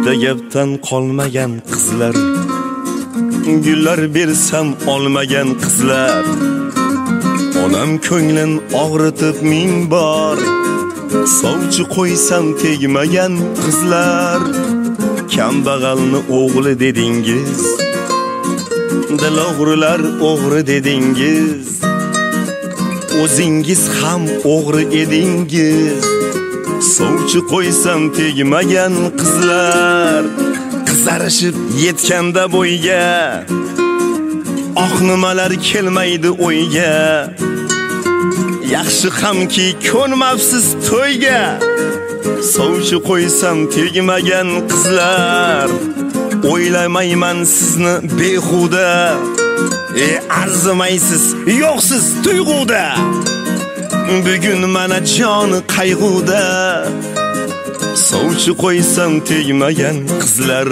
bitta gapdan qolmagan qizlar, gullar bersam olmagan qizlar, onam ko'nglin og'ritib ming bor, sovchi qo'ysam tegmagan qizlar, kambag'alni o'g'li dedingiz, dil o'g'rilar o'g'ri dedingiz, o'zingiz ham o'g'ri edingiz, sovchi qo'ysam tegmagan qizlar, qizarishib yetganda bo'yga, oq nimalar kelmaydi o'yga, yaxshi hamki ko'nmabsiz to'yga, sovchi qo'ysam tegmagan qizlar, o'ylamayman sizni behuda, arzimaysiz yo'qsiz tuyg'uda, bugun mana joni qayg'uda, sovchi qo'ysam tegmagan qizlar.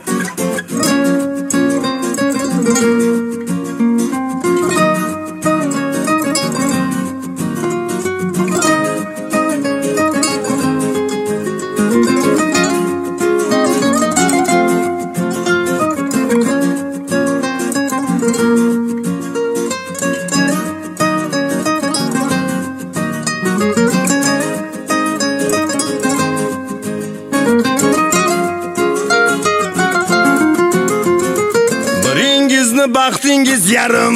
Baxtingiz yarim,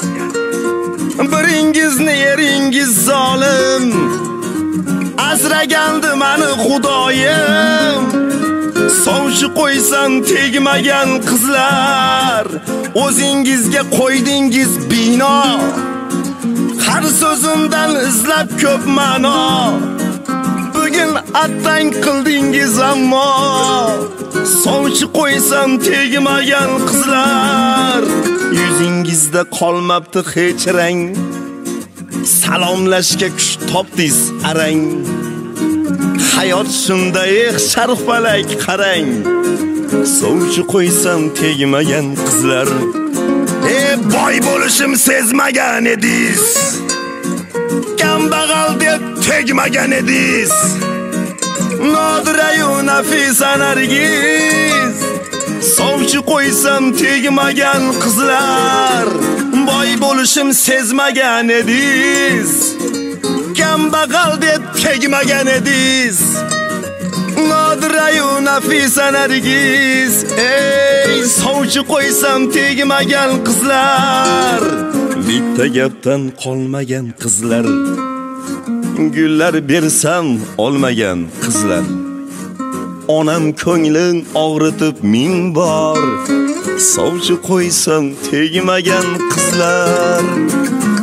biringizni eringiz zolim, asragandi meni Xudoyim, sovchi qo'ysam tegmagan qizlar, o'zingizga qo'ydingiz bino, har so'zimdan izlab ko'p ma'no, bugun attang qildingiz ammo, sovchi qo'ysam tegmagan qizlar, yuzingizda qolmabdi hech rang, salomlashga kuch topdingiz arang, hayot shunday sharfalak qarang, sovchi qo'ysam tegmagan qizlar. Boy bo'lishim sezmagan edingiz, kambag'al deb tegmagan edingiz, Nodira-yu Nafisa Nargiz, sovchi qo'ysam tegmagan qizlar, boy bo'lishim sezmagan edingiz, kambag'al deb tegmagan edingiz, Nodira-yu Nafisa Nargiz, sovchi qo'ysam tegmagan qizlar, bitta gapdan qolmagan qizlar, gullar bersam olmagan qizlar, onam ko'nglin og'ritib ming bor, sovchi qo'ysam tegmagan qizlar.